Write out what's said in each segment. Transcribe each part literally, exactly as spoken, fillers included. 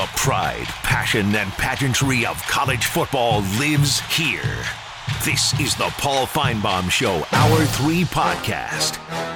the pride, passion, and pageantry of college football lives here. This is the Paul Finebaum Show, Hour three podcast.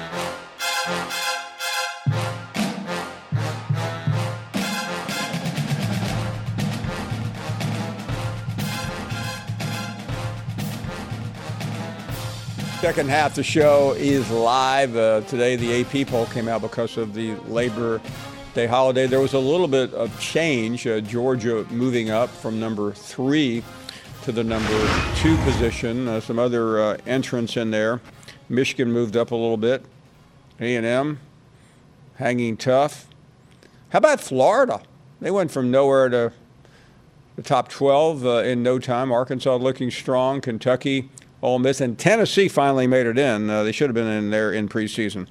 Second half of the show is live. Uh, today the A P poll came out because of the Labor Day holiday. There was a little bit of change. Uh, Georgia moving up from number three to the number two position. Uh, some other uh, entrants in there. Michigan moved up a little bit. A and M hanging tough. How about Florida? They went from nowhere to the top twelve uh, in no time. Arkansas looking strong. Kentucky, Ole Miss, and Tennessee finally made it in. Uh, they should have been in there in preseason.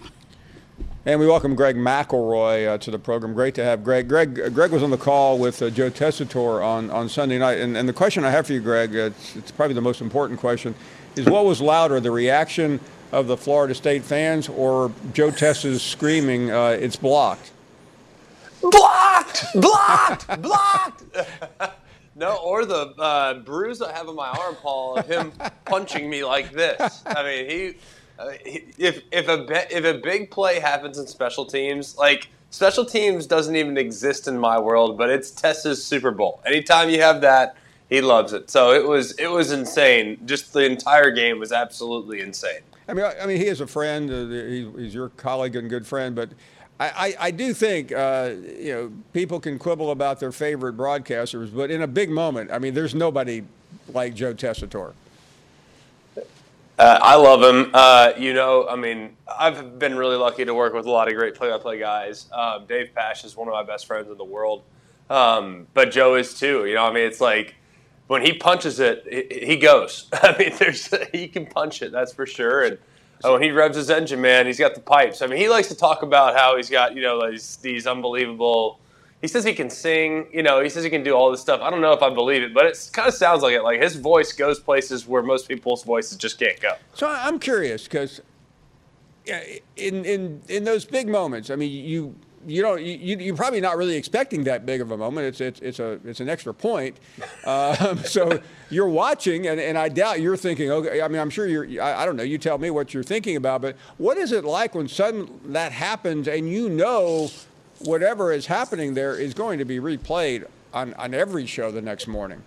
And we welcome Greg McElroy uh, to the program. Great to have Greg. Greg uh, Greg was on the call with uh, Joe Tessitore on, on Sunday night. And, and the question I have for you, Greg, uh, it's, it's probably the most important question, is what was louder, the reaction of the Florida State fans or Joe Tess's screaming, uh, it's blocked? Blocked! Blocked! Blocked! No, or the uh, bruise I have on my arm, Paul, of him punching me like this. I mean, he, uh, he if if a be, if a big play happens in special teams, like special teams doesn't even exist in my world, but it's Tess's Super Bowl. Anytime you have that, he loves it. So it was it was insane. Just the entire game was absolutely insane. I mean, I, I mean, he is a friend. Uh, he, he's your colleague and good friend, but. I, I, I do think, uh, you know, people can quibble about their favorite broadcasters, but in a big moment, I mean, there's nobody like Joe Tessitore. Uh, I love him. Uh, you know, I mean, I've been really lucky to work with a lot of great play-by-play guys. Um, Dave Pasch is one of my best friends in the world, um, but Joe is too. You know, I mean, it's like when he punches it, he, he goes. I mean, there's he can punch it, that's for sure. And oh, when he revs his engine, man, he's got the pipes. I mean, he likes to talk about how he's got, you know, these, these unbelievable – he says he can sing. You know, he says he can do all this stuff. I don't know if I believe it, but it kind of sounds like it. Like his voice goes places where most people's voices just can't go. So I'm curious because in, in, in those big moments, I mean, you – You don't. You, you're probably not really expecting that big of a moment. It's it's it's a it's an extra point. Um, so you're watching, and, and I doubt you're thinking. Okay, I mean, I'm sure you're. I, I don't know. You tell me what you're thinking about. But what is it like when suddenly that happens, and you know whatever is happening there is going to be replayed on, on every show the next morning?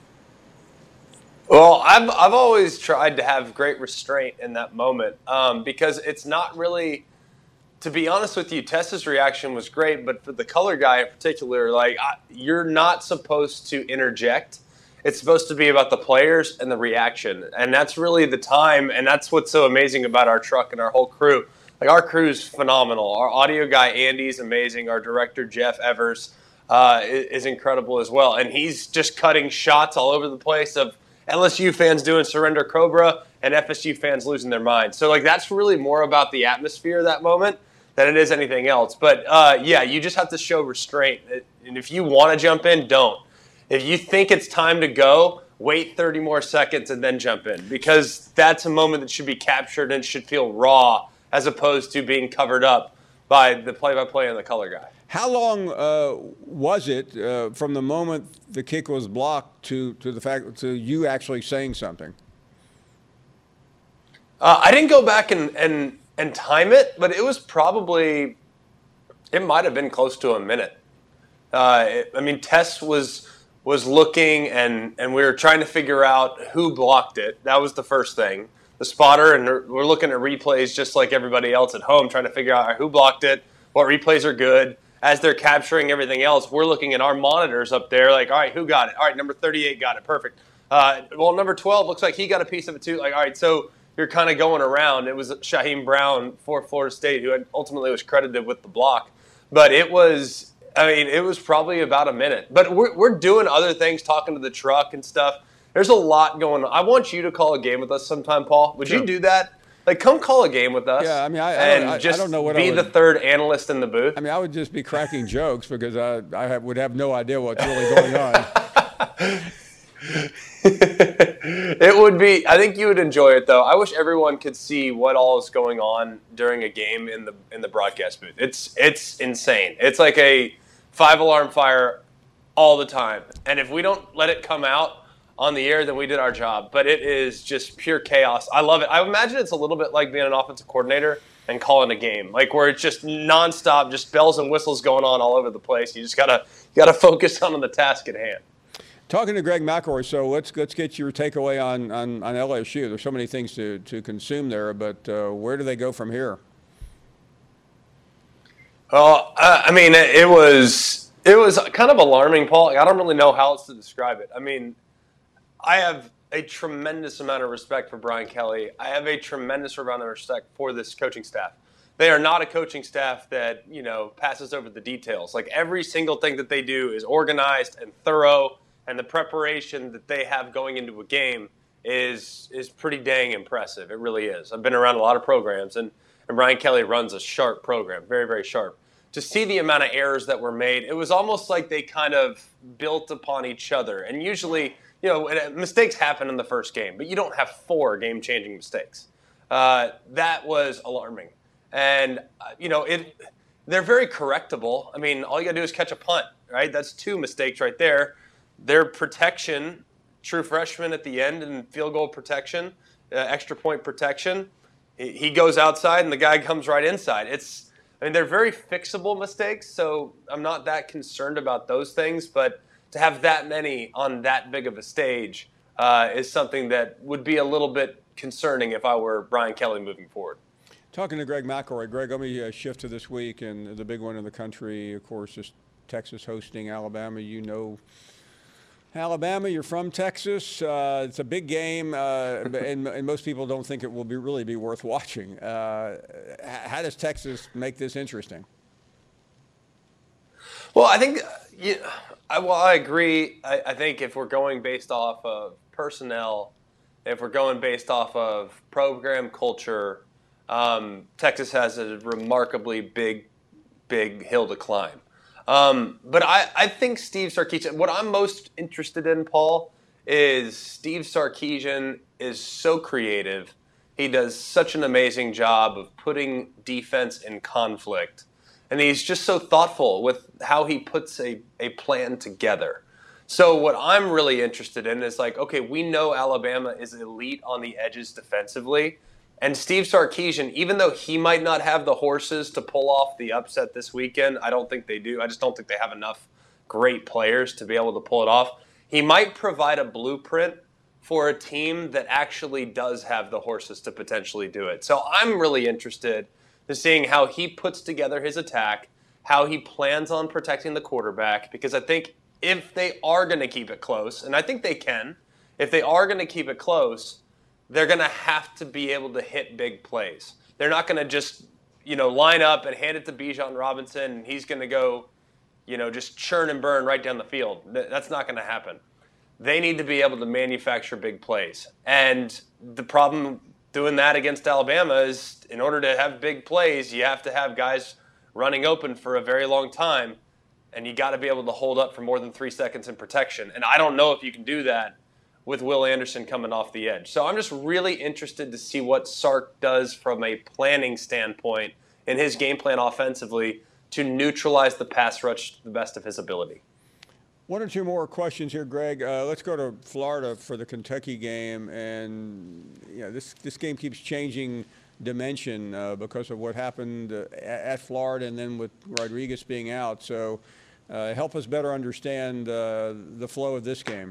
Well, I've I've always tried to have great restraint in that moment um, because it's not really. To be honest with you, Tess's reaction was great, but for the color guy in particular, like I, you're not supposed to interject. It's supposed to be about the players and the reaction, and that's really the time, and that's what's so amazing about our truck and our whole crew. Like our crew's phenomenal. Our audio guy Andy's amazing. Our director Jeff Evers uh, is, is incredible as well, and he's just cutting shots all over the place of L S U fans doing Surrender Cobra and F S U fans losing their minds. So like that's really more about the atmosphere of that moment than it is anything else. But, uh, yeah, you just have to show restraint. And if you want to jump in, don't. If you think it's time to go, wait thirty more seconds and then jump in. Because that's a moment that should be captured and should feel raw as opposed to being covered up by the play-by-play and the color guy. How long uh, was it uh, from the moment the kick was blocked to, to the fact to you actually saying something? Uh, I didn't go back and, and – and time it, but it was probably, it might have been close to a minute. Uh, it, I mean, Tess was was looking, and, and we were trying to figure out who blocked it. That was the first thing. The spotter, and we're looking at replays just like everybody else at home, trying to figure out who blocked it, what replays are good. As they're capturing everything else, we're looking at our monitors up there like, all right, who got it? All right, number thirty-eight got it, perfect. Uh, well, number twelve looks like he got a piece of it too. Like, all right, so you're kind of going around. It was Shaheem Brown for Florida State who ultimately was credited with the block. But it was, I mean, it was probably about a minute. But we're, we're doing other things, talking to the truck and stuff. There's a lot going on. I want you to call a game with us sometime, Paul. Would sure. you do that? Like, come call a game with us. Yeah, I mean, I, I, and don't, I, just I don't know what be I would, the third analyst in the booth. I mean, I would just be cracking jokes because I, I have, would have no idea what's really going on. It would be, I think you would enjoy it though. I wish everyone could see what all is going on during a game in the in the broadcast booth. It's it's insane. It's like a five alarm fire all the time. And if we don't let it come out on the air, then we did our job. But it is just pure chaos. I love it. I imagine it's a little bit like being an offensive coordinator and calling a game, like where it's just nonstop, just bells and whistles going on all over the place. You just gotta you gotta focus on the task at hand. Talking to Greg McElroy, so let's let's get your takeaway on, on, on L S U. There's so many things to, to consume there, but uh, where do they go from here? Well, uh, I mean, it, it was it was kind of alarming, Paul. I don't really know how else to describe it. I mean, I have a tremendous amount of respect for Brian Kelly. I have a tremendous amount of respect for this coaching staff. They are not a coaching staff that, you know, passes over the details. Like, every single thing that they do is organized and thorough, and the preparation that they have going into a game is is pretty dang impressive. It really is. I've been around a lot of programs, and, and Brian Kelly runs a sharp program, very, very sharp. To see the amount of errors that were made, it was almost like they kind of built upon each other. And usually, you know, mistakes happen in the first game, but you don't have four game-changing mistakes. Uh, that was alarming. And, uh, you know, it they're very correctable. I mean, all you got to do is catch a punt, right? That's two mistakes right there. Their protection, true freshman at the end and field goal protection, uh, extra point protection, he goes outside and the guy comes right inside. It's, I mean, they're very fixable mistakes, so I'm not that concerned about those things, but to have that many on that big of a stage uh, is something that would be a little bit concerning if I were Brian Kelly moving forward. Talking to Greg McElroy. Greg, let me uh, shift to this week, and the big one in the country, of course, is Texas hosting Alabama. You know Alabama, you're from Texas. Uh, it's a big game, uh, and, and most people don't think it will be really be worth watching. Uh, how does Texas make this interesting? Well, I think, you know, I, well, I agree. I, I think if we're going based off of personnel, if we're going based off of program culture, um, Texas has a remarkably big, big hill to climb. Um, but I, I think Steve Sarkisian, what I'm most interested in, Paul, is Steve Sarkisian is so creative. He does such an amazing job of putting defense in conflict. And he's just so thoughtful with how he puts a, a plan together. So what I'm really interested in is like, okay, we know Alabama is elite on the edges defensively. And Steve Sarkisian, even though he might not have the horses to pull off the upset this weekend, I don't think they do. I just don't think they have enough great players to be able to pull it off. He might provide a blueprint for a team that actually does have the horses to potentially do it. So I'm really interested in seeing how he puts together his attack, how he plans on protecting the quarterback, because I think if they are going to keep it close, and I think they can, if they are going to keep it close, they're going to have to be able to hit big plays. They're not going to just, you know, line up and hand it to Bijan Robinson and he's going to go, you know, just churn and burn right down the field. That's not going to happen. They need to be able to manufacture big plays. And the problem doing that against Alabama is in order to have big plays, you have to have guys running open for a very long time, and you got to be able to hold up for more than three seconds in protection. And I don't know if you can do that with Will Anderson coming off the edge. So I'm just really interested to see what Sark does from a planning standpoint in his game plan offensively to neutralize the pass rush to the best of his ability. One or two more questions here, Greg. Uh, let's go to Florida for the Kentucky game. And you know, this, this game keeps changing dimension uh, because of what happened uh, at Florida and then with Rodriguez being out. So uh, help us better understand uh, the flow of this game.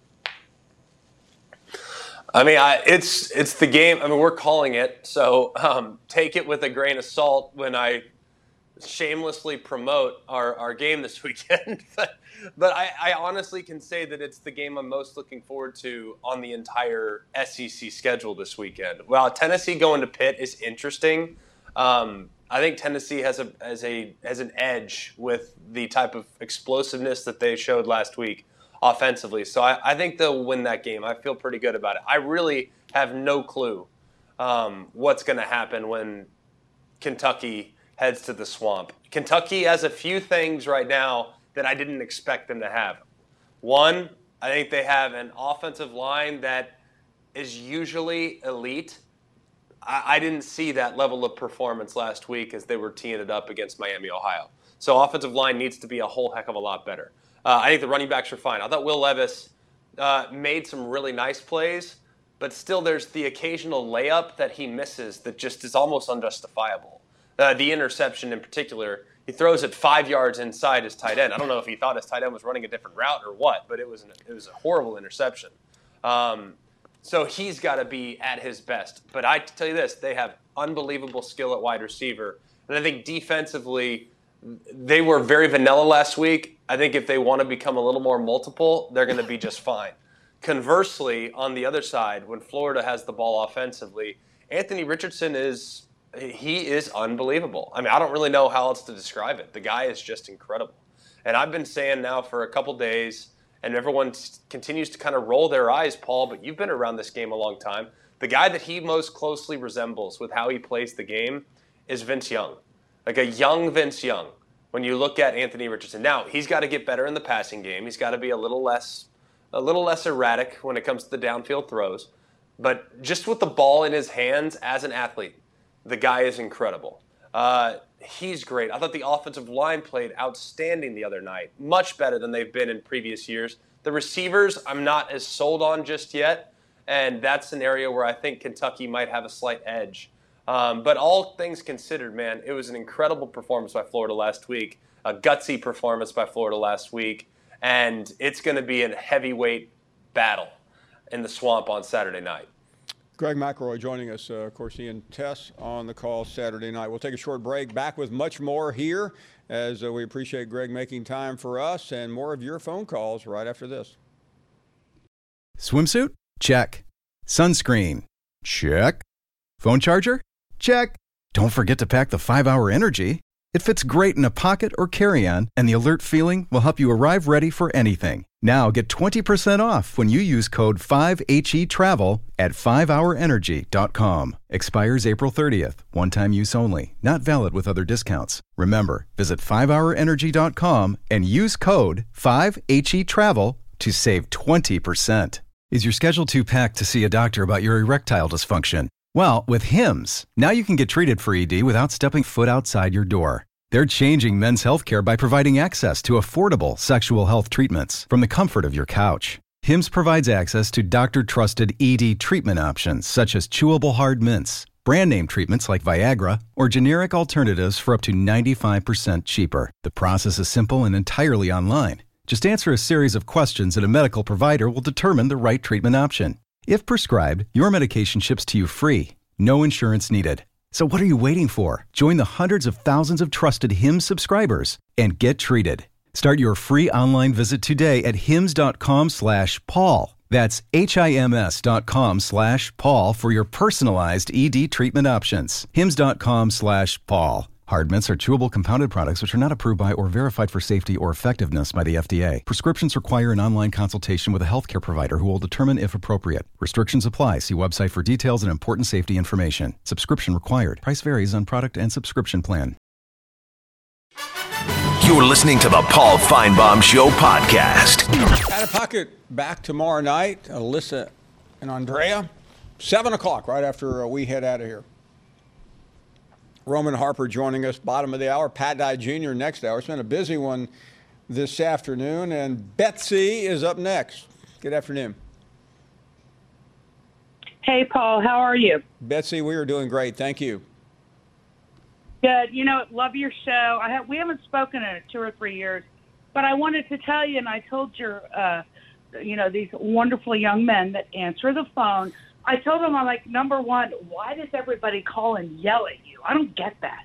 I mean, I, it's it's the game. I mean, we're calling it, so um, take it with a grain of salt when I shamelessly promote our, our game this weekend. but but I, I honestly can say that it's the game I'm most looking forward to on the entire S E C schedule this weekend. While Tennessee going to Pitt is interesting, um, I think Tennessee has a has a has an edge with the type of explosiveness that they showed last week offensively. So I, I think they'll win that game. I feel pretty good about it. I really have no clue um, what's going to happen when Kentucky heads to the Swamp. Kentucky has a few things right now that I didn't expect them to have. One, I think they have an offensive line that is usually elite. I, I didn't see that level of performance last week as they were teeing it up against Miami, Ohio. So offensive line needs to be a whole heck of a lot better. Uh, I think the running backs are fine. I thought Will Levis uh, made some really nice plays, but still there's the occasional layup that he misses that just is almost unjustifiable. Uh, the interception in particular, he throws it five yards inside his tight end. I don't know if he thought his tight end was running a different route or what, but it was an, it was a horrible interception. Um, so he's got to be at his best. But I tell you this, they have unbelievable skill at wide receiver. And I think defensively, they were very vanilla last week. I think if they want to become a little more multiple, they're going to be just fine. Conversely, on the other side, when Florida has the ball offensively, Anthony Richardson is he is unbelievable. I mean, I don't really know how else to describe it. The guy is just incredible. And I've been saying now for a couple days, and everyone continues to kind of roll their eyes, Paul, but you've been around this game a long time. The guy that he most closely resembles with how he plays the game is Vince Young. Like a young Vince Young, when you look at Anthony Richardson. Now, he's got to get better in the passing game. He's got to be a little less a little less erratic when it comes to the downfield throws. But just with the ball in his hands as an athlete, the guy is incredible. Uh, he's great. I thought the offensive line played outstanding the other night, much better than they've been in previous years. The receivers, I'm not as sold on just yet, and that's an area where I think Kentucky might have a slight edge. Um, but all things considered, man, it was an incredible performance by Florida last week, a gutsy performance by Florida last week, and it's going to be a heavyweight battle in the swamp on Saturday night. Greg McElroy joining us, uh, of course, Ian Tess on the call Saturday night. We'll take a short break, back with much more here as uh, we appreciate Greg making time for us and more of your phone calls right after this. Swimsuit? Check. Sunscreen? Check. Phone charger? Check. Don't forget to pack the five hour Energy. It fits great in a pocket or carry-on, and the alert feeling will help you arrive ready for anything. Now get twenty percent off when you use code five H E travel at five hour energy dot com. Expires April thirtieth. One-time use only. Not valid with other discounts. Remember, visit five hour energy dot com and use code five H E travel to save twenty percent. Is your schedule too packed to see a doctor about your erectile dysfunction? Well, with Hims, now you can get treated for E D without stepping foot outside your door. They're changing men's healthcare by providing access to affordable sexual health treatments from the comfort of your couch. Hims provides access to doctor-trusted E D treatment options such as chewable hard mints, brand name treatments like Viagra, or generic alternatives for up to ninety-five percent cheaper. The process is simple and entirely online. Just answer a series of questions and a medical provider will determine the right treatment option. If prescribed, your medication ships to you free. No insurance needed. So what are you waiting for? Join the hundreds of thousands of trusted Hims subscribers and get treated. Start your free online visit today at hims dot com slash Paul. That's H-I-M-S dot com slash Paul for your personalized E D treatment options. hims dot com slash Paul. Hard mints are chewable compounded products which are not approved by or verified for safety or effectiveness by the F D A. Prescriptions require an online consultation with a healthcare provider who will determine if appropriate. Restrictions apply. See website for details and important safety information. Subscription required. Price varies on product and subscription plan. You're listening to the Paul Feinbaum Show podcast. Out of Pocket back tomorrow night. Alyssa and Andrea. seven o'clock right after we head out of here. Roman Harper joining us, bottom of the hour. Pat Dye Junior next hour. It's been a busy one this afternoon. And Betsy is up next. Good afternoon. Hey, Paul. How are you? Betsy, we are doing great. Thank you. Good. You know, love your show. I have, we haven't spoken in two or three years, but I wanted to tell you, and I told your, uh, you know, these wonderful young men that answer the phone, I told them, I'm like, number one, why does everybody call and yell at you? I don't get that.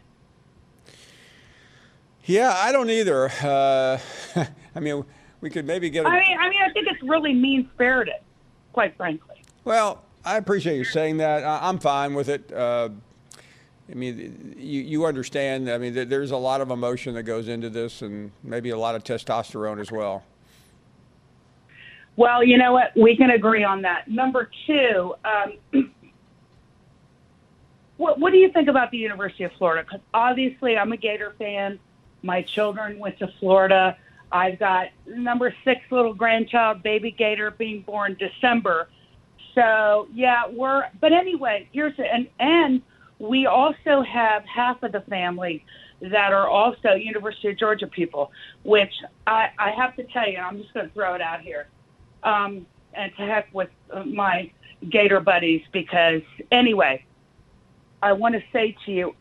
Yeah, I don't either. Uh, I mean, we could maybe get a... I mean, I mean, I think it's really mean-spirited, quite frankly. Well, I appreciate you saying that. I, I'm fine with it. Uh, I mean, you, you understand. I mean, there's a lot of emotion that goes into this and maybe a lot of testosterone as well. Well, you know what? We can agree on that. Number two, um, what, what do you think about the University of Florida? Because obviously I'm a Gator fan. My children went to Florida. I've got number six little grandchild, baby Gator, being born December. So, yeah, we're – but anyway, here's – and and we also have half of the family that are also University of Georgia people, which I, I have to tell you, and I'm just going to throw it out here, um, and to heck with my Gator buddies, because anyway, I want to say to you,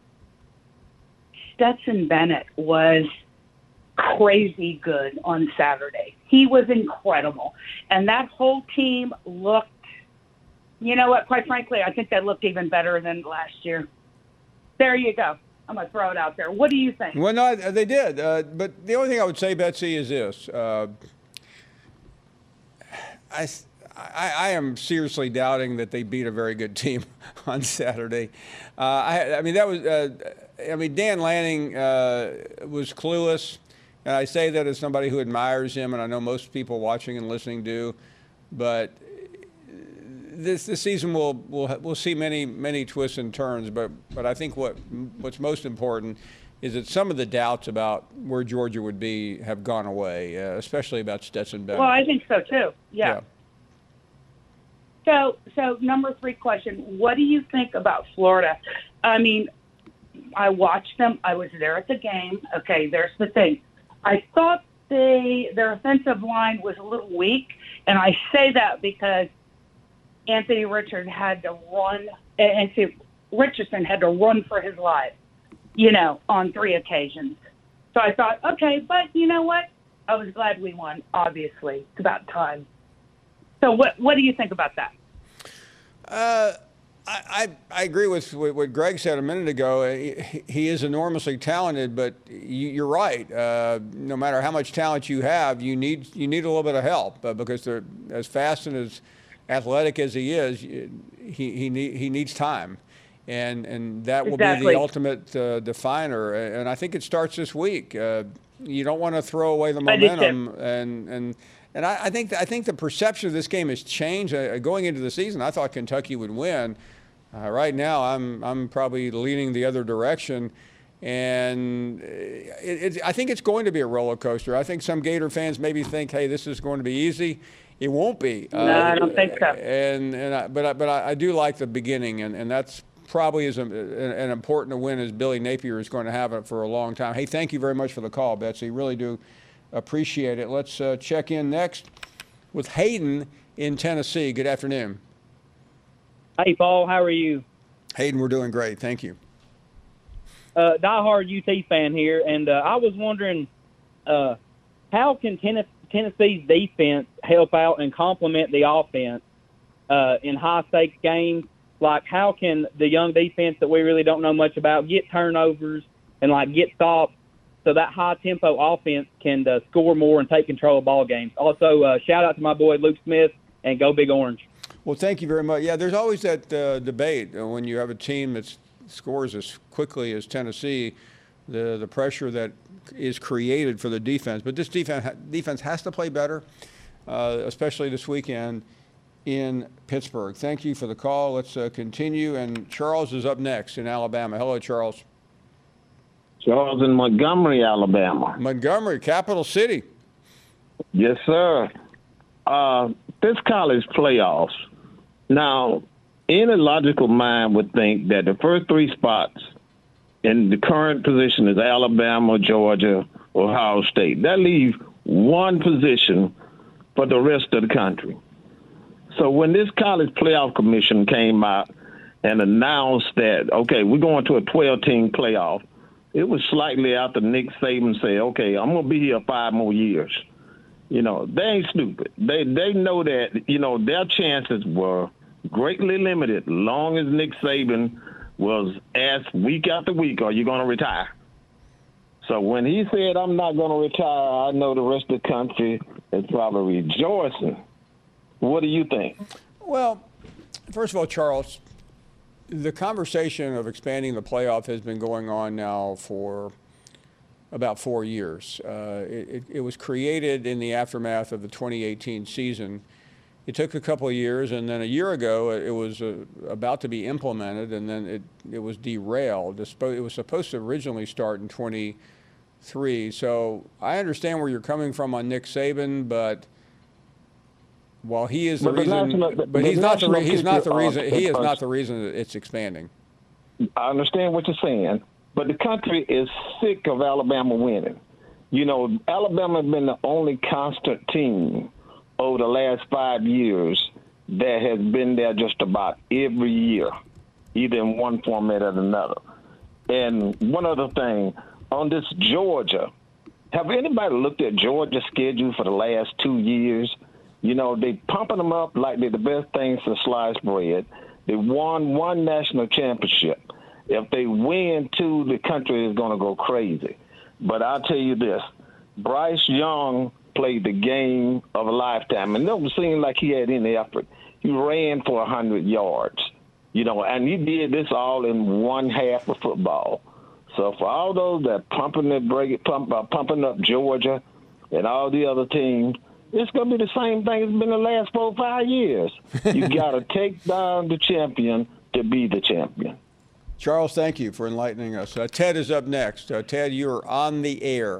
Stetson Bennett was crazy good on Saturday. He was incredible. And that whole team looked, you know what, quite frankly, I think they looked even better than last year. There you go. I'm going to throw it out there. What do you think? Well, no, they did. Uh, but the only thing I would say, Betsy, is this. Uh, I, I, I am seriously doubting that they beat a very good team on Saturday. Uh, I, I mean, that was, uh, I mean, Dan Lanning uh, was clueless. And I say that as somebody who admires him, and I know most people watching and listening do. But this this season we'll we'll we'll see many many twists and turns. But but I think what what's most important is that some of the doubts about where Georgia would be have gone away, uh, especially about Stetson Bennett. Well, I think so too. Yeah. yeah. So so number three question: what do you think about Florida? I mean, I watched them. I was there at the game. Okay, there's the thing. I thought they their offensive line was a little weak, and I say that because Anthony Richardson had to run, Anthony Richardson had to run for his life, you know, on three occasions. So I thought, okay, but you know what? I was glad we won. Obviously, it's about time. So what what do you think about that? Uh, I, I agree with what Greg said a minute ago. He, he is enormously talented, but you're right. Uh, no matter how much talent you have, you need you need a little bit of help uh, because they're as fast and as athletic as he is. He he need, he needs time, and and that will exactly. be the ultimate uh, definer. And I think it starts this week. Uh, you don't want to throw away the momentum, and and. And I, I think I think the perception of this game has changed. Uh, going into the season, I thought Kentucky would win. Uh, right now, I'm I'm probably leaning the other direction, and it, it, I think it's going to be a roller coaster. I think some Gator fans maybe think, "Hey, this is going to be easy." It won't be. No, uh, I don't think so. And and I, but I, but I, I do like the beginning, and, and that's probably as a, an important a win as Billy Napier is going to have it for a long time. Hey, thank you very much for the call, Betsy. Really do appreciate it. Let's uh, check in next with Hayden in Tennessee. Good afternoon. Hey, Paul. How are you? Hayden, we're doing great. Thank you. Uh, diehard U T fan here, and uh, I was wondering uh, how can Tennessee, Tennessee's defense help out and complement the offense uh, in high-stakes games? Like, how can the young defense that we really don't know much about get turnovers and, like, get stops so that high-tempo offense can uh, score more and take control of ball games? Also, uh, shout-out to my boy Luke Smith, and go Big Orange. Well, thank you very much. Yeah, there's always that uh, debate uh, when you have a team that scores as quickly as Tennessee, the the pressure that is created for the defense. But this defense defense has to play better, uh, especially this weekend in Pittsburgh. Thank you for the call. Let's uh, continue. And Charles is up next in Alabama. Hello, Charles. Charles in Montgomery, Alabama. Montgomery, capital city. Yes, sir. Uh, this college playoffs. Now, any logical mind would think that the first three spots in the current position is Alabama, Georgia, Ohio State. That leaves one position for the rest of the country. So when this college playoff commission came out and announced that, okay, we're going to a twelve-team playoff, it was slightly after Nick Saban said, okay, I'm going to be here five more years. You know, they ain't stupid. They they know that, you know, their chances were greatly limited long as Nick Saban was asked week after week, are you going to retire? So when he said, I'm not going to retire, I know the rest of the country is probably rejoicing. What do you think? Well, first of all, Charles, the conversation of expanding the playoff has been going on now for about four years. Uh, it, it was created in the aftermath of the twenty eighteen season. It took a couple of years, and then a year ago it was uh, about to be implemented, and then it, it was derailed. It was supposed to originally start in twenty-three. So I understand where you're coming from on Nick Saban, but while he is the but reason, the national, but he's not the re- he's not the reason uh, he is not the reason that it's expanding. I understand what you're saying, But the country is sick of Alabama winning. You know, Alabama has been the only constant team over the last five years that has been there just about every year, either in one format or another. And one other thing, on this Georgia, have anybody looked at Georgia's schedule for the last two years? You know, they pumping them up like they're the best thing since sliced bread. They won one national championship. If they win two, the country is going to go crazy. But I'll tell you this, Bryce Young played the game of a lifetime, and it doesn't seem like he had any effort. He ran for one hundred yards, you know, and he did this all in one half of football. So for all those that pumping the break, pump, uh, pumping up Georgia and all the other teams, it's going to be the same thing it's been the last four or five years. You got to take down the champion to be the champion. Charles, thank you for enlightening us. Uh, Ted is up next. Uh, Ted, you're on the air.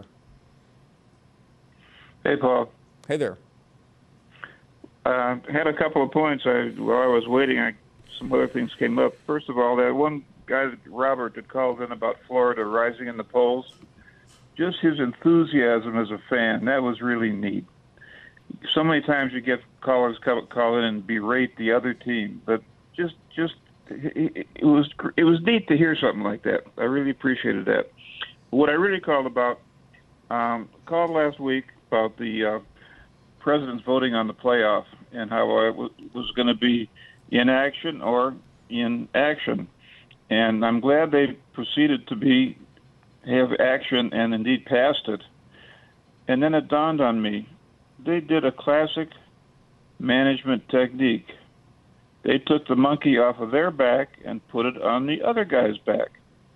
Hey, Paul. Hey there. Uh, had a couple of points. I, while I was waiting, I, some other things came up. First of all, that one guy, Robert, that called in about Florida rising in the polls, just his enthusiasm as a fan, that was really neat. So many times you get callers call in and berate the other team, but just just it, it was it was neat to hear something like that. I really appreciated that. What I really called about, um, called last week about the uh, president's voting on the playoff and how I w- was going to be in action or in action. And I'm glad they proceeded to be have action and indeed passed it. And then it dawned on me, they did a classic management technique. They took the monkey off of their back and put it on the other guy's back.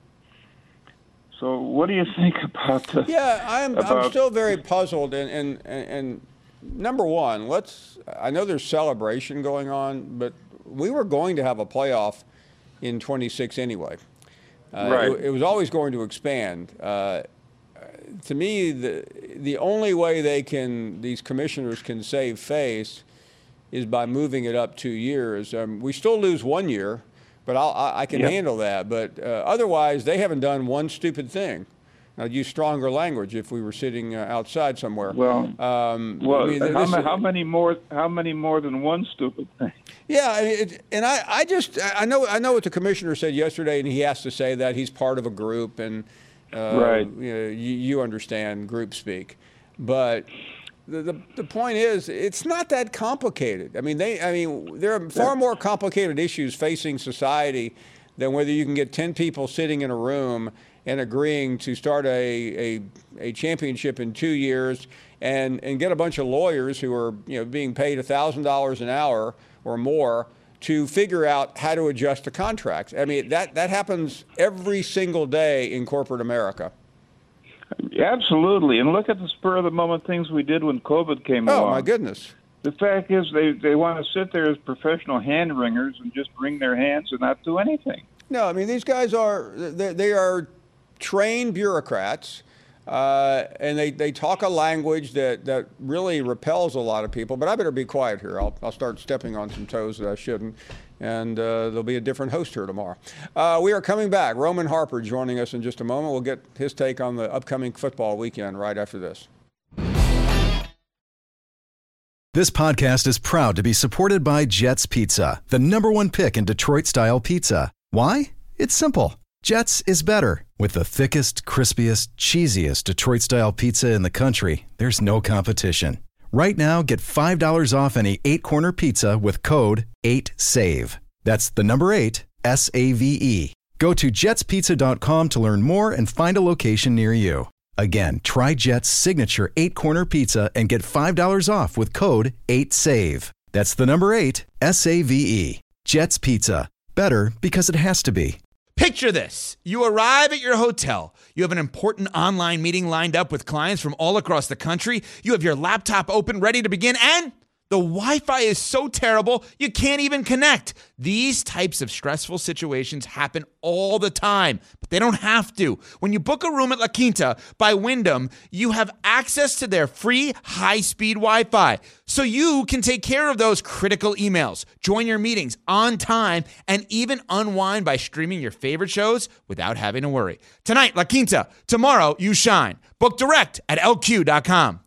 So what do you think about the... Yeah, I'm, about, I'm still very puzzled. And, and, and, and number one, let's... I know there's celebration going on, but we were going to have a playoff in twenty-six anyway. Uh, right. It, it was always going to expand. Uh, to me, the the only way they can, these commissioners can save face is by moving it up two years. Um, we still lose one year, but I'll, I, I can yep. handle that. But uh, otherwise, they haven't done one stupid thing. I'd use stronger language if we were sitting uh, outside somewhere. Well, um, well, I mean, how, this, ma- how many more? How many more than one stupid thing? Yeah, I mean, it, and I, I just, I know, I know what the commissioner said yesterday, and he has to say that he's part of a group, and uh, right. you know, you, you understand group speak, but the, the the point is, it's not that complicated. I mean, they, I mean, there are far more complicated issues facing society than whether you can get ten people sitting in a room and agreeing to start a, a, a championship in two years and, and get a bunch of lawyers who are, you know, being paid one thousand dollars an hour or more to figure out how to adjust the contracts. I mean, that, that happens every single day in corporate America. Absolutely. And look at the spur of the moment things we did when COVID came oh, along. Oh, my goodness. The fact is they, they want to sit there as professional hand wringers and just wring their hands and not do anything. No, I mean, these guys are, they, they are trained bureaucrats, uh, and they, they talk a language that, that really repels a lot of people. But I better be quiet here. I'll, I'll start stepping on some toes that I shouldn't. And uh, there'll be a different host here tomorrow. Uh, we are coming back. Roman Harper joining us in just a moment. We'll get his take on the upcoming football weekend right after this. This podcast is proud to be supported by Jets Pizza, the number one pick in Detroit-style pizza. Why? It's simple. Jets is better. With the thickest, crispiest, cheesiest Detroit-style pizza in the country, there's no competition. Right now, get five dollars off any eight-corner pizza with code eight save. That's the number eight, S A V E. Go to jets pizza dot com to learn more and find a location near you. Again, try Jet's signature eight-corner pizza and get five dollars off with code eight save. That's the number eight, S A V E. Jet's Pizza. Better because it has to be. Picture this. You arrive at your hotel. You have an important online meeting lined up with clients from all across the country. You have your laptop open, ready to begin, and The Wi-Fi is so terrible, you can't even connect. These types of stressful situations happen all the time, but they don't have to. When you book a room at La Quinta by Wyndham, you have access to their free high-speed Wi-Fi, so you can take care of those critical emails, join your meetings on time, and even unwind by streaming your favorite shows without having to worry. Tonight, La Quinta. Tomorrow, you shine. Book direct at L Q dot com.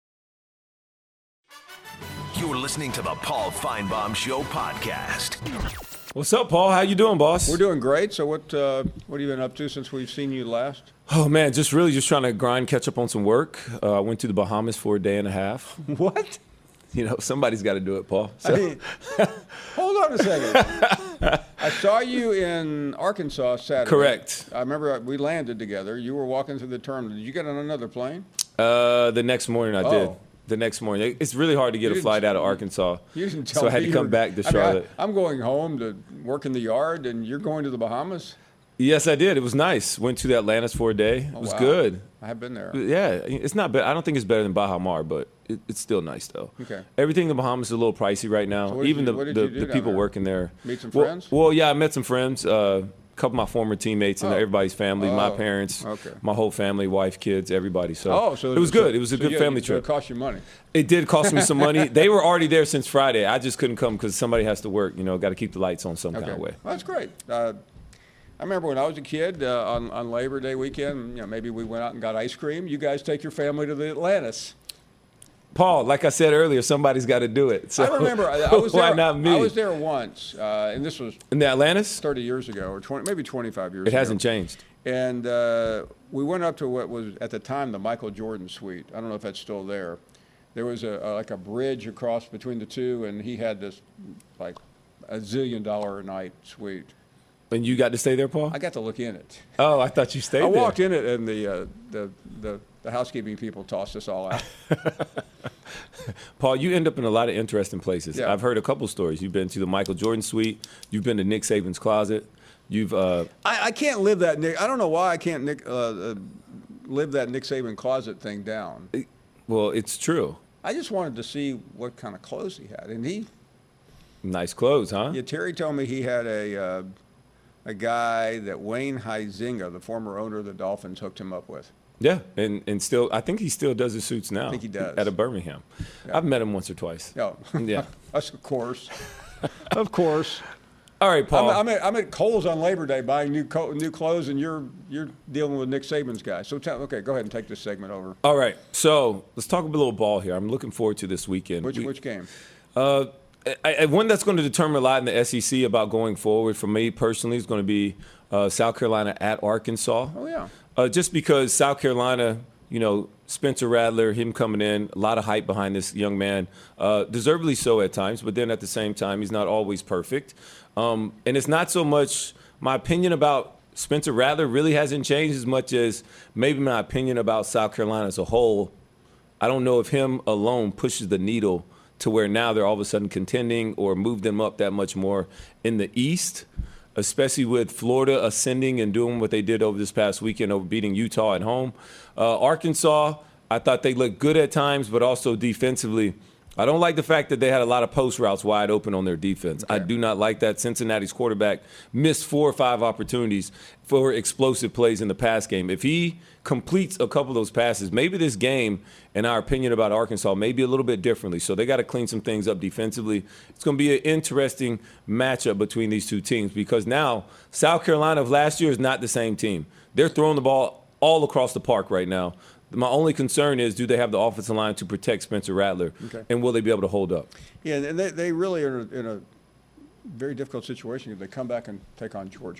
You're listening to the Paul Feinbaum Show podcast. What's up, Paul? How you doing, boss? We're doing great. So what uh, what have you been up to since we've seen you last? Oh, man, just really just trying to grind, catch up on some work. Uh, I went to the Bahamas for a day and a half. What? You know, somebody's got to do it, Paul. So. I mean, hold on a second. I saw you in Arkansas Saturday. Correct. I remember we landed together. You were walking through the terminal. Did you get on another plane? Uh, the next morning I Oh. did. The next morning. It's really hard to get You a flight didn't- out of Arkansas. You didn't tell so I had me to you come were- back to I mean, Charlotte. I, I'm going home to work in the yard, and you're going to the Bahamas? Yes, I did. It was nice. Went to the Atlantis for a day. It Oh, was wow. good. I have been there. Yeah, it's not bad. I don't think it's better than Baja Mar, but it, it's still nice, though. Okay. Everything in the Bahamas is a little pricey right now. So what did Even you- the, what did the, you do the down people there? working there. Meet some well, friends? Well, yeah, I met some friends. Uh, a couple of my former teammates and Oh. everybody's family, my Oh, parents, okay. my whole family, wife, kids, everybody. So, Oh, so it was so- good. It was a so good you- family so trip. It cost you money. It did cost me some money. They were already there since Friday. I just couldn't come because somebody has to work. You know, got to keep the lights on some Okay. kind of way. Well, that's great. Uh, I remember when I was a kid uh, on, on Labor Day weekend, you know, maybe we went out and got ice cream. You guys take your family to the Atlantis. Paul, like I said earlier, somebody's got to do it. So I remember I, I was why there. not me? I was there once, uh, and this was in the Atlantis. thirty years ago, or twenty, maybe twenty-five years It ago. hasn't changed. And uh, we went up to what was at the time the Michael Jordan Suite. I don't know if that's still there. There was a, a like a bridge across between the two, and he had this like a zillion dollar a night suite. And you got to stay there, Paul? I got to look in it. Oh, I thought you stayed I there. walked in it, and the, uh, the the the housekeeping people tossed us all out. Paul, you end up in a lot of interesting places. Yeah. I've heard a couple stories. You've been to the Michael Jordan Suite. You've been to Nick Saban's closet. You've uh, I, I can't live that Nick. I don't know why I can't Nick, uh, uh, live that Nick Saban closet thing down. well, it's true. I just wanted to see what kind of clothes he had, and he. Nice clothes, huh? Yeah, Terry told me he had a uh, a guy that Wayne Huizenga, the former owner of the Dolphins, hooked him up with. Yeah, and and still, I think he still does his suits now. I think he does. At a Birmingham. Yeah. I've met him once or twice. No. Yeah. Us, of course. Of course. All right, Paul. I'm, I'm, at, I'm at Kohl's on Labor Day buying new co- new clothes, and you're you're dealing with Nick Saban's guy. So tell, okay, go ahead and take this segment over. All right, so let's talk a little ball here. I'm looking forward to this weekend. Which We- which game? Uh, I, I, one that's going to determine a lot in the S E C about going forward for me personally is going to be uh, South Carolina at Arkansas. Oh yeah. Uh, just because South Carolina, you know, Spencer Rattler, him coming in, a lot of hype behind this young man, uh, deservedly so at times, but then at the same time, he's not always perfect. Um, and it's not so much my opinion about Spencer Rattler really hasn't changed as much as maybe my opinion about South Carolina as a whole. I don't know if him alone pushes the needle to where now they're all of a sudden contending or move them up that much more in the East, especially with Florida ascending and doing what they did over this past weekend over beating Utah at home. Uh, Arkansas, I thought they looked good at times, but also defensively. I don't like the fact that they had a lot of post routes wide open on their defense. I do not like that. Cincinnati's quarterback missed four or five opportunities for explosive plays in the pass game. If he completes a couple of those passes, maybe this game, in our opinion about Arkansas, may be a little bit differently. So they got to clean some things up defensively. It's going to be an interesting matchup between these two teams because now South Carolina of last year is not the same team. They're throwing the ball all across the park right now. My only concern is, do they have the offensive line to protect Spencer Rattler, Okay. and will they be able to hold up? Yeah, and they, they really are in a very difficult situation if they come back and take on Georgia.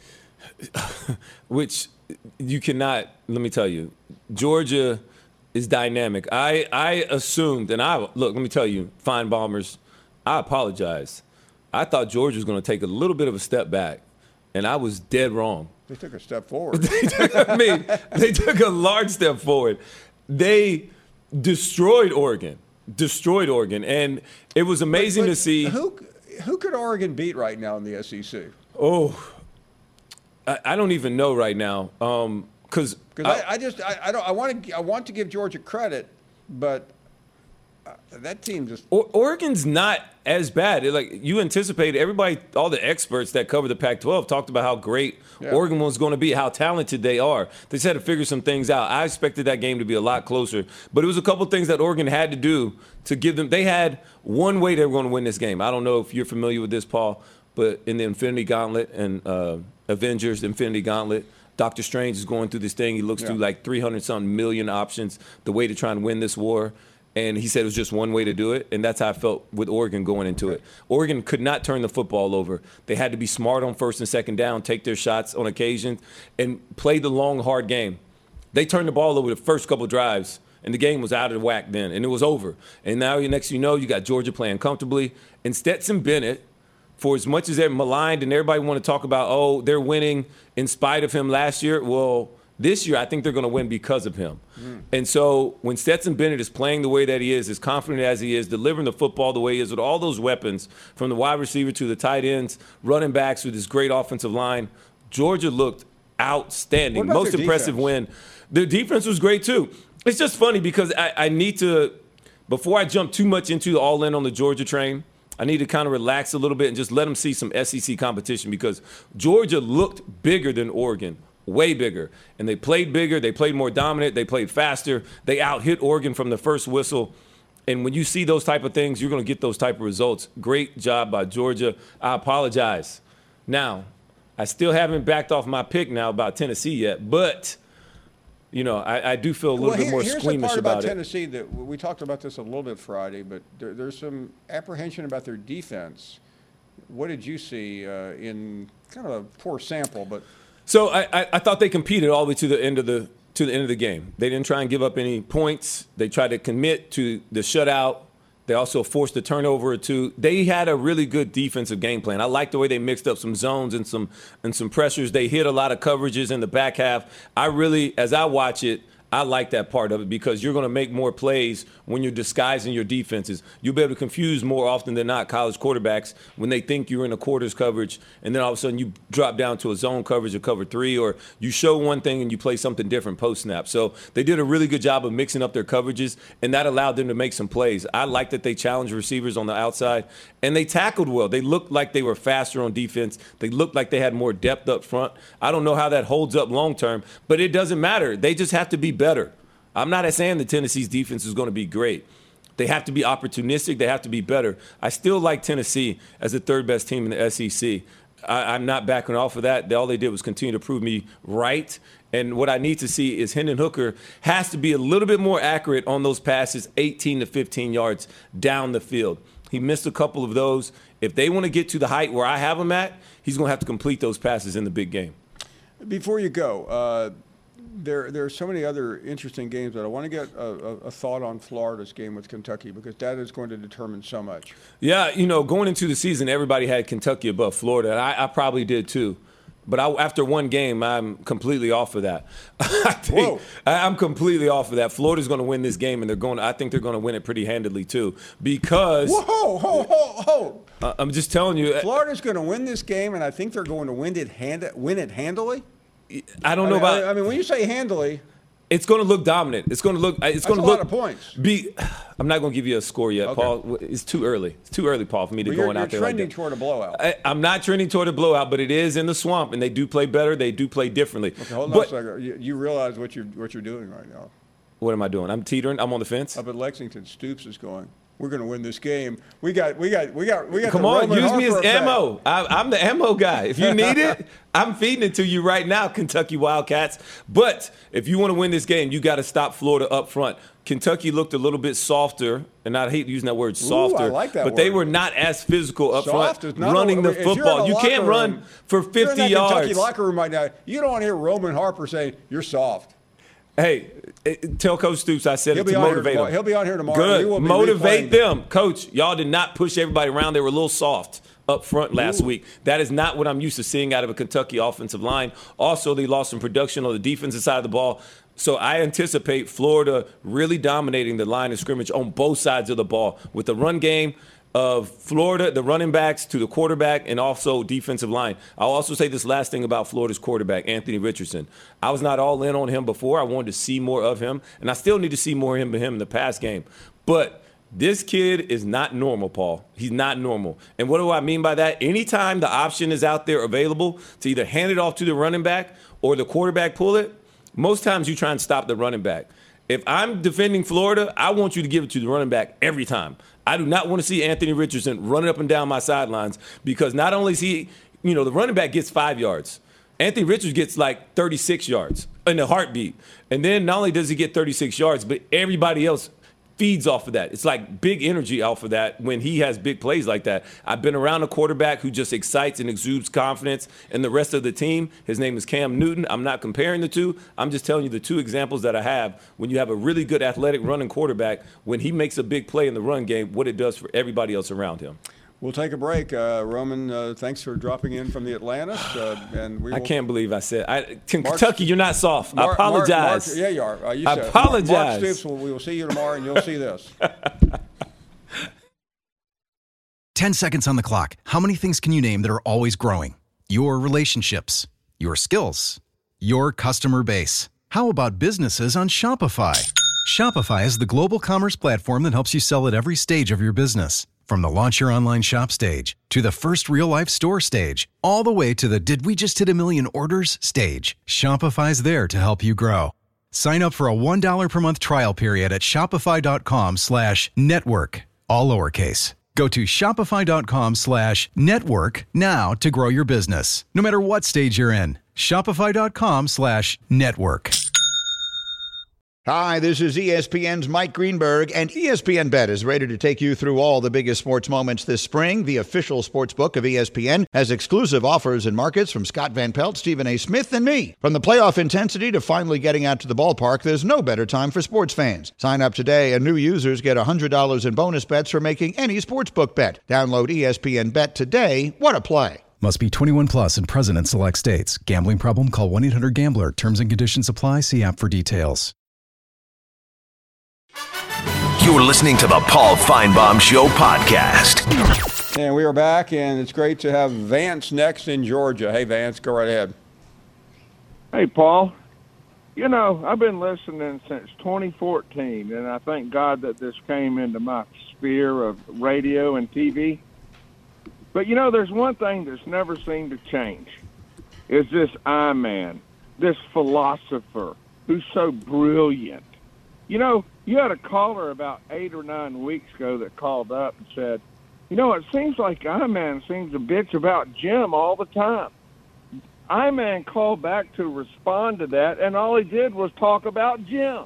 Which you cannot, let me tell you, Georgia is dynamic. I, I assumed, and I look, let me tell you, Fine Bombers, I apologize. I thought Georgia was going to take a little bit of a step back, and I was dead wrong. They took a step forward. I mean, they took a large step forward. They destroyed Oregon, destroyed Oregon, and it was amazing But to see. Who who could Oregon beat right now in the S E C? Oh, I, I don't even know right now, um, because Because I, I just I, I don't I want to I want to give Georgia credit, but uh, that team just or- Oregon's not as bad. It, like you anticipated, everybody, all the experts that cover the Pac twelve talked about how great yeah. Oregon was going to be, how talented they are. They just had to figure some things out. I expected that game to be a lot closer, but it was a couple things that Oregon had to do to give them. They had one way they were going to win this game. I don't know if you're familiar with this, Paul, but in the Infinity Gauntlet and uh, Avengers Infinity Gauntlet, Doctor Strange is going through this thing. He looks yeah. through like three hundred something million options, the way to try and win this war. And he said it was just one way to do it, and that's how I felt with Oregon going into it. Oregon could not turn the football over. They had to be smart on first and second down, take their shots on occasion, and play the long, hard game. They turned the ball over the first couple drives, and the game was out of whack then, and it was over. And now, next thing you know, you got Georgia playing comfortably. And Stetson Bennett, for as much as they're maligned and everybody want to talk about, oh, they're winning in spite of him last year, well, this year, I think they're going to win because of him. Mm. And so when Stetson Bennett is playing the way that he is, as confident as he is, delivering the football the way he is with all those weapons, from the wide receiver to the tight ends, running backs with this great offensive line, Georgia looked outstanding. Most impressive win. Their defense was great, too. It's just funny because I, I need to, before I jump too much into the all-in on the Georgia train, I need to kind of relax a little bit and just let them see some S E C competition because Georgia looked bigger than Oregon. Way bigger. And they played bigger. They played more dominant. They played faster. They out-hit Oregon from the first whistle. And when you see those type of things, you're going to get those type of results. Great job by Georgia. I apologize. Now, I still haven't backed off my pick now about Tennessee yet, but, you know, I, I do feel a little well, bit more here's squeamish the part about, about Tennessee it. That we talked about this a little bit Friday, but there, there's some apprehension about their defense. What did you see uh, in kind of a poor sample, but – So I, I, I thought they competed all the way to the end of the to the end of the game. They didn't try and give up any points. They tried to commit to the shutout. They also forced a turnover or two. They had a really good defensive game plan. I like the way they mixed up some zones and some and some pressures. They hit a lot of coverages in the back half. I really, as I watch it, I like that part of it because you're going to make more plays when you're disguising your defenses. You'll be able to confuse more often than not college quarterbacks when they think you're in a quarters coverage, and then all of a sudden you drop down to a zone coverage or cover three, or you show one thing and you play something different post-snap. So they did a really good job of mixing up their coverages, and that allowed them to make some plays. I like that they challenged receivers on the outside, and they tackled well. They looked like they were faster on defense. They looked like they had more depth up front. I don't know how that holds up long-term, but it doesn't matter. They just have to be better. I'm not saying that Tennessee's defense is going to be great. They have to be opportunistic. They have to be better. I still like Tennessee as the third best team in the S E C. I, I'm not backing off of that. All they did was continue to prove me right. And what I need to see is Hendon Hooker has to be a little bit more accurate on those passes, eighteen to fifteen yards down the field. He missed a couple of those. If they want to get to the height where I have him at, he's going to have to complete those passes in the big game. Before you go, uh, there there are so many other interesting games, but I want to get a, a, a thought on Florida's game with Kentucky because that is going to determine so much. Yeah, you know, going into the season, everybody had Kentucky above Florida, and I, I probably did too. But I, after one game, I'm completely off of that. I think Whoa. I'm completely off of that. Florida's going to win this game, and they're going. To, I think they're going to win it pretty handily too, because. Whoa, ho, ho, ho! Uh, I'm just telling you. Florida's going to win this game, and I think they're going to win it hand, win it handily. I don't know I mean, about. I mean, when you say handily, it's going to look dominant. It's going to look. It's going to look. That's a lot of points. Be. I'm not going to give you a score yet, okay. Paul. It's too early. It's too early, Paul, for me to well, go you're, out there like that. You're trending toward a blowout. I, I'm not trending toward a blowout, but it is in the swamp, and they do play better. They do play differently. Okay, hold on but, a second. You, you realize what you're what you're doing right now. What am I doing? I'm teetering. I'm on the fence. Up at Lexington, Stoops is going. We're going to win this game. We got, we got, we got, we got. Come the on, Roman use me as Harper ammo. I, I'm the ammo guy. If you need it, I'm feeding it to you right now, Kentucky Wildcats. But if you want to win this game, you got to stop Florida up front. Kentucky looked a little bit softer, and I hate using that word softer. Ooh, I like that but word. they were not as physical up Soft front, is not running a, the if you're football. in a You can't room, run for fifty you're in that yards. Kentucky locker room right now. You don't want to hear Roman Harper say you're soft. Hey, it, tell Coach Stoops I said He'll it to motivate here, him. He'll be on here tomorrow. Good. Motivate them. Coach, y'all did not push everybody around. They were a little soft up front last Ooh. week. That is not what I'm used to seeing out of a Kentucky offensive line. Also, they lost some production on the defensive side of the ball. So I anticipate Florida really dominating the line of scrimmage on both sides of the ball with the run game of Florida, the running backs to the quarterback, and also defensive line. I'll also say this last thing about Florida's quarterback, Anthony Richardson. I was not all in on him before. I wanted to see more of him, and I still need to see more of him, him in the pass game. But This kid is not normal, Paul. He's not normal. And what do I mean by that? Anytime the option is out there available to either hand it off to the running back or the quarterback pull it, most times you try and stop the running back. If I'm defending Florida, I want you to give it to the running back every time. I do not want to see Anthony Richardson running up and down my sidelines because not only is he, you know, the running back gets five yards. Anthony Richards gets like thirty-six yards in a heartbeat. And then not only does he get thirty-six yards, but everybody else feeds off of that. It's like big energy off of that when he has big plays like that. I've been around a quarterback who just excites and exudes confidence in the rest of the team. His name is Cam Newton. I'm not comparing the two. I'm just telling you the two examples that I have when you have a really good athletic running quarterback, when he makes a big play in the run game, what it does for everybody else around him. We'll take a break. Uh, Roman, uh, thanks for dropping in from the Atlantis. Uh, and we will... I can't believe I said I, Kentucky, March, you're not soft. Mar- I apologize. March, yeah, you are. Uh, you I said, apologize. Mark Stoops, well, we will see you tomorrow, and you'll see this. Ten seconds on the clock. How many things can you name that are always growing? Your relationships, your skills, your customer base. How about businesses on Shopify? Shopify is the global commerce platform that helps you sell at every stage of your business. From the launch your online shop stage, to the first real-life store stage, all the way to the did we just hit a million orders stage, Shopify's there to help you grow. Sign up for a one dollar per month trial period at shopify.com slash network, all lowercase. Go to shopify.com slash network now to grow your business, no matter what stage you're in. Shopify.com slash network. Hi, this is E S P N's Mike Greenberg, and E S P N Bet is ready to take you through all the biggest sports moments this spring. The official sports book of E S P N has exclusive offers and markets from Scott Van Pelt, Stephen A. Smith, and me. From the playoff intensity to finally getting out to the ballpark, there's no better time for sports fans. Sign up today, and new users get one hundred dollars in bonus bets for making any sportsbook bet. Download E S P N Bet today. What a play. Must be twenty-one plus and present in select states. Gambling problem? Call one eight hundred gambler. Terms and conditions apply. See app for details. You're listening to the Paul Feinbaum Show podcast. And we are back, and it's great to have Vance next in Georgia. Hey, Vance, go right ahead. Hey, Paul. You know, I've been listening since twenty fourteen, and I thank God that this came into my sphere of radio and T V. But, you know, there's one thing that's never seemed to change. It's this I-man, this philosopher who's so brilliant. You know, you had a caller about eight or nine weeks ago that called up and said, you know, it seems like I-Man seems to bitch about Jim all the time. I-Man called back to respond to that, and all he did was talk about Jim.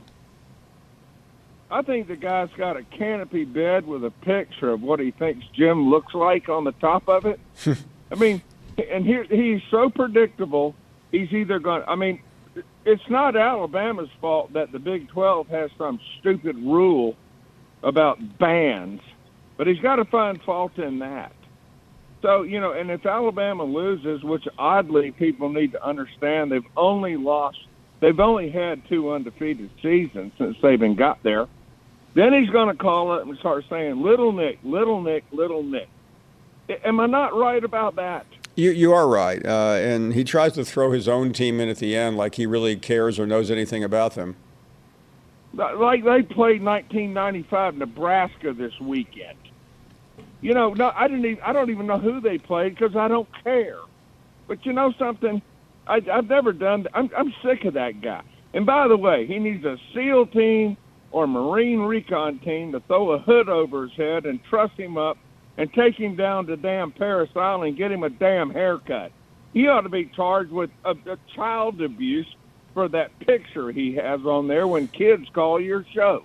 I think the guy's got a canopy bed with a picture of what he thinks Jim looks like on the top of it. I mean, and here he's so predictable. He's either going to, I mean, it's not Alabama's fault that the Big twelve has some stupid rule about bans, but he's got to find fault in that. So, you know, and if Alabama loses, which oddly people need to understand, they've only lost, they've only had two undefeated seasons since they've been got there, then he's going to call up and start saying, Little Nick, Little Nick, Little Nick. Am I not right about that? You you are right, uh, and he tries to throw his own team in at the end like he really cares or knows anything about them. Like they played nineteen ninety-five Nebraska this weekend. You know, no, I didn't. Even, I don't even know who they played because I don't care. But you know something? I, I've never done. I'm I'm sick of that guy. And by the way, he needs a SEAL team or Marine Recon team to throw a hood over his head and truss him up and take him down to damn Paris Island and get him a damn haircut. He ought to be charged with a, a child abuse for that picture he has on there when kids call your show.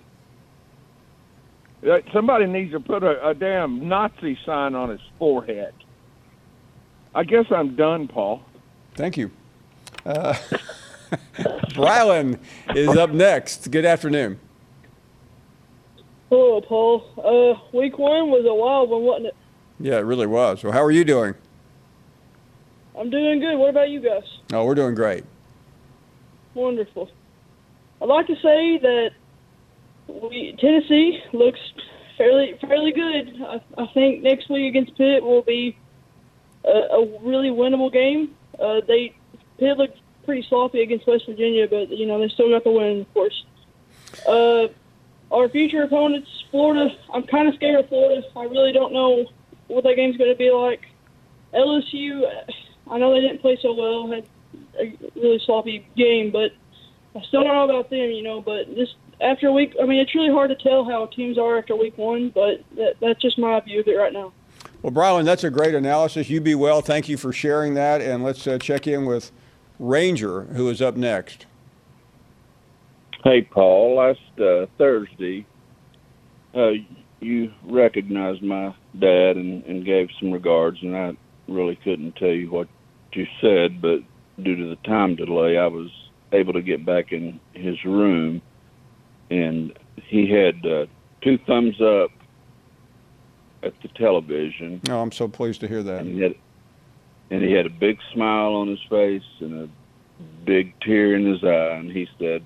Somebody needs to put a, a damn Nazi sign on his forehead. I guess I'm done, Paul. Thank you. Uh, Brylan is up next. Good afternoon. Hello, Paul. Uh, week one was a wild one, wasn't it? Yeah, it really was. Well, how are you doing? I'm doing good. What about you guys? Oh, we're doing great. Wonderful. I'd like to say that we, Tennessee looks fairly fairly good. I, I think next week against Pitt will be a, a really winnable game. Uh, they Pitt looked pretty sloppy against West Virginia, but you know they still got the win, of course. Uh, our future opponents, Florida, I'm kind of scared of Florida. I really don't know what that game's going to be like. L S U, I know they didn't play so well, had a really sloppy game, but I still don't know about them, you know. But this after a week, I mean, it's really hard to tell how teams are after week one, but that, that's just my view of it right now. Well, Brylan, that's a great analysis. You be well. Thank you for sharing that. And let's uh, check in with Ranger, who is up next. Hey, Paul. Last uh, Thursday, uh, you recognized my dad and, and gave some regards, and I really couldn't tell you what you said, but due to the time delay, I was able to get back in his room, and he had uh, two thumbs up at the television. Oh, I'm so pleased to hear that. And he had, and he had a big smile on his face and a big tear in his eye, and he said,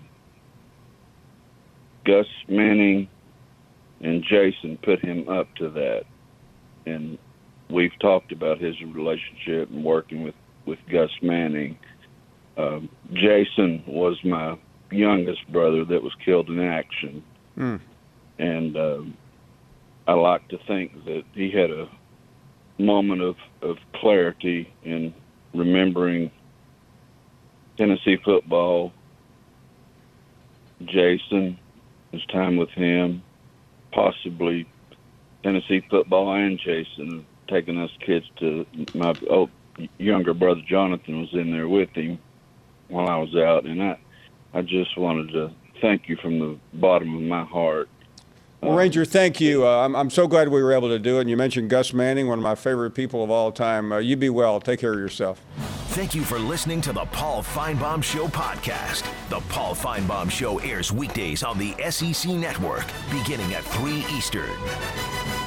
Gus Manning and Jason put him up to that. And we've talked about his relationship and working with, with Gus Manning. Um, Jason was my youngest brother that was killed in action. Mm. And um, I like to think that he had a moment of, of clarity in remembering Tennessee football, Jason, his time with him, possibly Tennessee football and Jason, taking us kids to my oh, younger brother Jonathan was in there with him while I was out. And I, I just wanted to thank you from the bottom of my heart. Well, Ranger, thank you. Uh, I'm, I'm so glad we were able to do it. And you mentioned Gus Manning, one of my favorite people of all time. Uh, you be well. Take care of yourself. Thank you for listening to the Paul Finebaum Show podcast. The Paul Finebaum Show airs weekdays on the S E C Network, beginning at three Eastern.